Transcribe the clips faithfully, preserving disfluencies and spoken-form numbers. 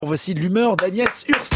Voici l'humeur d'Agnès Hurst.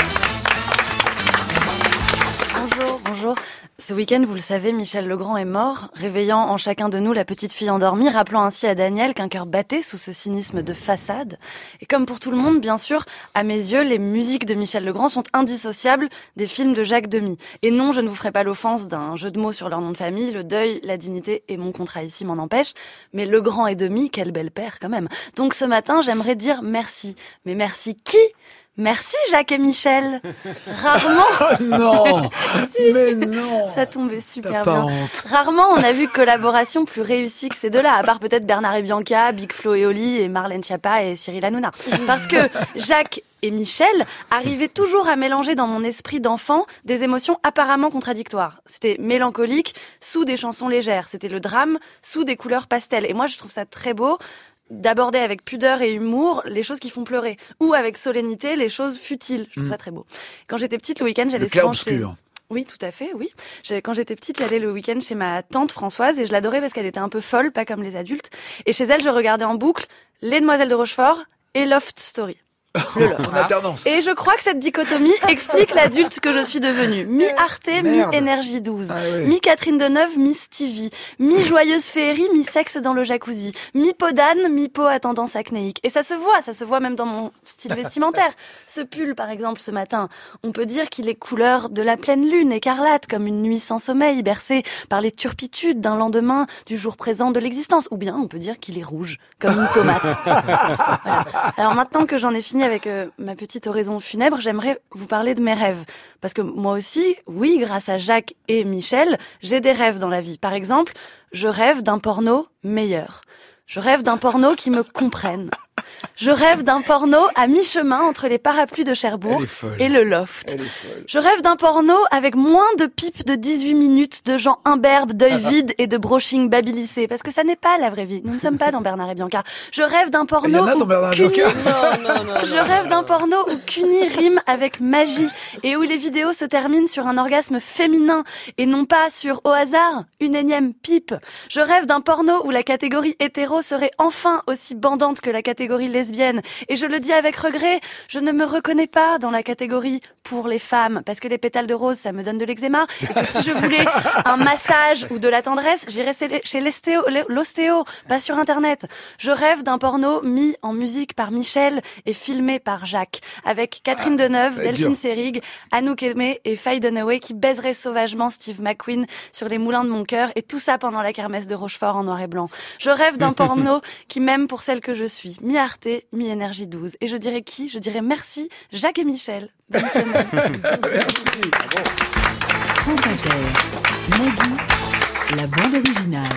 Bonjour, bonjour. Ce week-end, vous le savez, Michel Legrand est mort, réveillant en chacun de nous la petite fille endormie, rappelant ainsi à Daniel qu'un cœur battait sous ce cynisme de façade. Et comme pour tout le monde, bien sûr, à mes yeux, les musiques de Michel Legrand sont indissociables des films de Jacques Demy. Et non, je ne vous ferai pas l'offense d'un jeu de mots sur leur nom de famille, le deuil, la dignité et mon contrat ici m'en empêchent. Mais Legrand et Demy, quel bel père quand même. Donc ce matin, j'aimerais dire merci. Mais merci qui ? Merci Jacques et Michel. Rarement. Oh non, si. Mais non. Ça tombait super T'as bien. pas honte. Rarement on a vu collaboration plus réussie que ces deux-là, à part peut-être Bernard et Bianca, Big Flo et Oli et Marlène Schiappa et Cyril Hanouna. Parce que Jacques et Michel arrivaient toujours à mélanger dans mon esprit d'enfant des émotions apparemment contradictoires. C'était mélancolique sous des chansons légères. C'était le drame sous des couleurs pastel. Et moi, je trouve ça très beau d'aborder avec pudeur et humour les choses qui font pleurer, ou avec solennité les choses futiles. Je trouve Mmh. ça très beau. Quand j'étais petite, le week-end, j'allais Le clair souvent chez... obscur. Oui, tout à fait, oui. J'ai- Quand j'étais petite, j'allais le week-end chez ma tante Françoise et je l'adorais parce qu'elle était un peu folle, pas comme les adultes. Et chez elle, je regardais en boucle Les Demoiselles de Rochefort et Loft Story. Le Loft. En alternance. Et je crois que cette dichotomie explique l'adulte que je suis devenue. Mi-Arte, Merde. mi-Énergie douze. Ah oui. Mi-Catherine Deneuve, mi-Stevie. Mi-Joyeuse Féerie, mi-Sexe dans le jacuzzi. Mi-peau d'âne, mi-peau à tendance acnéique. Et ça se voit, ça se voit même dans mon style vestimentaire. Ce pull, par exemple, ce matin, on peut dire qu'il est couleur de la pleine lune, écarlate, comme une nuit sans sommeil, bercée par les turpitudes d'un lendemain du jour présent de l'existence. Ou bien on peut dire qu'il est rouge, comme une tomate. Voilà. Alors maintenant que j'en ai fini avec euh, ma petite oraison funèbre, j'aimerais vous parler de mes rêves. Parce que moi aussi, oui, grâce à Jacques et Michel, j'ai des rêves dans la vie. Par exemple, je rêve d'un porno meilleur. Je rêve d'un porno qui me comprenne. Je rêve d'un porno à mi-chemin entre les parapluies de Cherbourg Elle est folle. et le loft. Elle est folle. Je rêve d'un porno avec moins de pipes de dix-huit minutes, de gens imberbes, d'œils vides et de broching babilissés. Parce que ça n'est pas la vraie vie. Nous ne sommes pas dans Bernard et Bianca. Je rêve d'un Il y porno en a dans où Bernard et Cuny... Bianca. Non, non, non. Je rêve d'un porno où Cuny rime avec magie et où les vidéos se terminent sur un orgasme féminin et non pas sur, au hasard, une énième pipe. Je rêve d'un porno où la catégorie hétéro serait enfin aussi bandante que la catégorie lesbienne. Et je le dis avec regret, je ne me reconnais pas dans la catégorie pour les femmes, parce que les pétales de rose, ça me donne de l'eczéma, et que si je voulais un massage ou de la tendresse, j'irais chez l'estéo, l'ostéo, pas sur Internet. Je rêve d'un porno mis en musique par Michel et filmé par Jacques, avec Catherine Deneuve, ça va être Delphine dur. Seyrig, Anouk Aimé et Faye Dunaway qui baiseraient sauvagement Steve McQueen sur les moulins de mon cœur, et tout ça pendant la kermesse de Rochefort en noir et blanc. Je rêve d'un porno qui m'aime pour celle que je suis, mi-Arte, mi-Énergie douze. Et je dirais qui ? Je dirais merci Jacques et Michel. Bonne semaine. Merci. France Inter, Nagui, la bande originale.